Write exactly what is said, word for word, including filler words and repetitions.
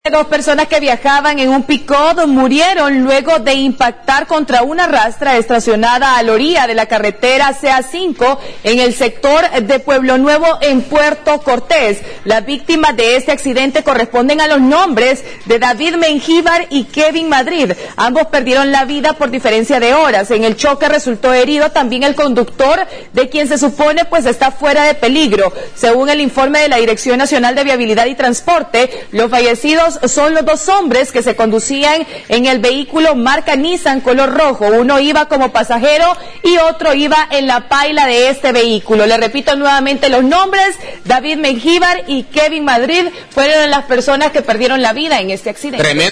Dos personas que viajaban en un pick-up murieron luego de impactar contra una rastra estacionada a la orilla de la carretera C A cinco en el sector de Pueblo Nuevo en Puerto Cortés. Las víctimas de este accidente corresponden a los nombres de David Mengíbar y Kevin Madrid. Ambos perdieron la vida por diferencia de horas. En el choque resultó herido también el conductor, de quien se supone pues está fuera de peligro. Según el informe de la Dirección Nacional de Viabilidad y Transporte, los fallecidos son los dos hombres que se conducían en el vehículo marca Nissan color rojo. Uno iba como pasajero y otro iba en la paila de este vehículo. Le repito nuevamente los nombres: David Mengíbar y Kevin Madrid fueron las personas que perdieron la vida en este accidente. Tremendo.